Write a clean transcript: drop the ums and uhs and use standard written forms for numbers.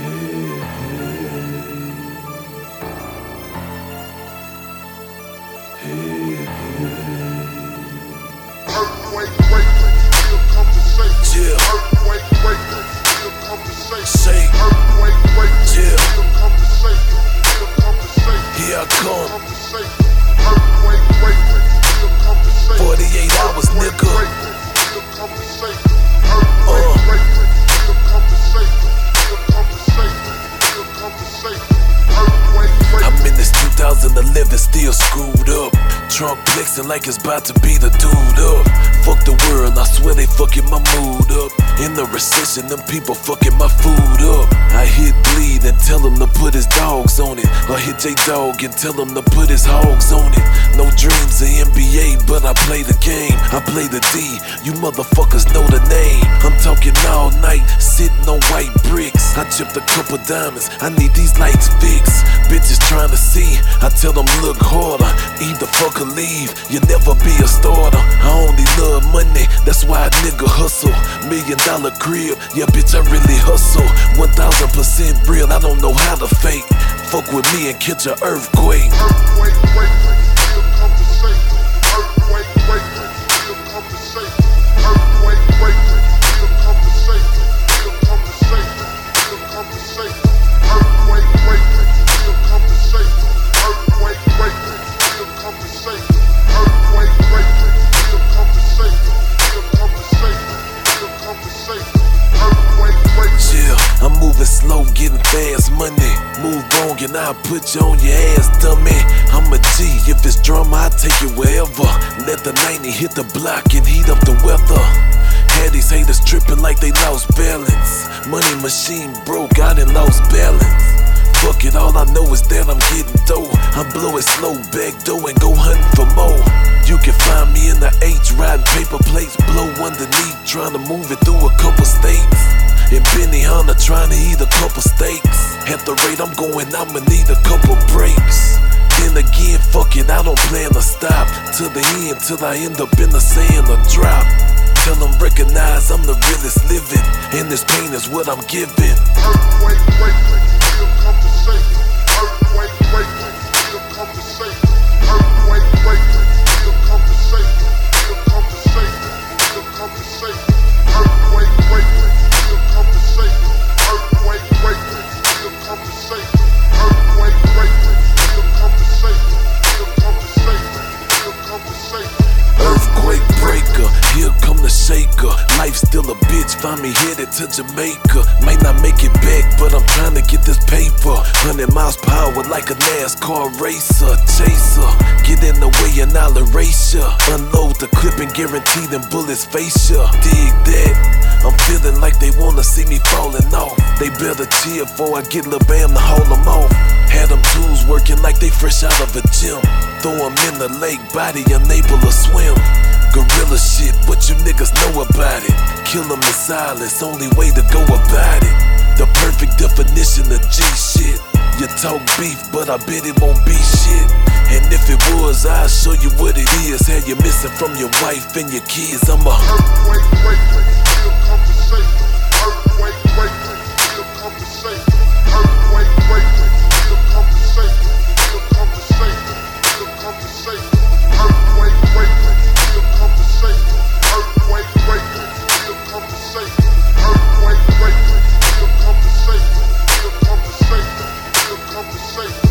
Here I come. 48 hours, nigga. I'm in this 2011, still screwed up. Trunk flexing like it's about to be the dude up. Fuck the world, I swear they fucking my mood up. In the recession, them people fucking my food up. I hit bleed and tell him to put his dogs on it. Or hit J-Dog and tell him to put his hogs on it. No dreams of NBA, but I play the game. I play the D, you motherfuckers know the name. I'm talking all night, sitting on white bricks. I chipped a couple diamonds, I need these lights fixed. Bitches trying to see, I tell them look harder. Either fuck or leave, you never be a starter. I only love money, that's why a nigga hustle. $1 million crib, yeah bitch I really hustle. 1000% real, I don't know how to fake. Fuck with me and catch an earthquake. I'm moving slow, getting fast money. Move wrong and I'll put you on your ass, dummy. I'm a G, if it's drama, I'll take it wherever. Let the 90 hit the block and heat up the weather. Had these haters tripping like they lost balance. Money machine broke, I done lost balance. Fuck it, all I know is that I'm getting dough. I blow it slow, back door and go hunting for more. You can find me in the H, riding paper plates, blow underneath, trying to move it through a couple states. In Benihana, trying to eat a couple steaks. At the rate I'm going, I'ma need a couple breaks. Then again, fuck it, I don't plan to stop till the end, till I end up in the sand or drop. Tell them recognize I'm the realest living, and this pain is what I'm giving. Earthquake breaker, here come the shaker. Life still a bitch, find me headed to Jamaica. Might not make it back, but I'm trying to get this paper. 100 miles per hour like a NASCAR racer. Chaser, get in the way and I'll erase ya. Unload the clip and guarantee them bullets face ya. Dig that, I'm feeling like they wanna see me falling off. They better cheer before I get Lil Bam to haul them off. Had them tools working like they fresh out of a gym. Throw them in the lake, body unable to swim. Gorilla shit, what you niggas know about it? Kill them in silence, only way to go about it. The perfect definition of G shit. You talk beef, but I bet it won't be shit. And if it was, I'll show you what it is. Had you missing from your wife and your kids, I'm a Earthquake breaker.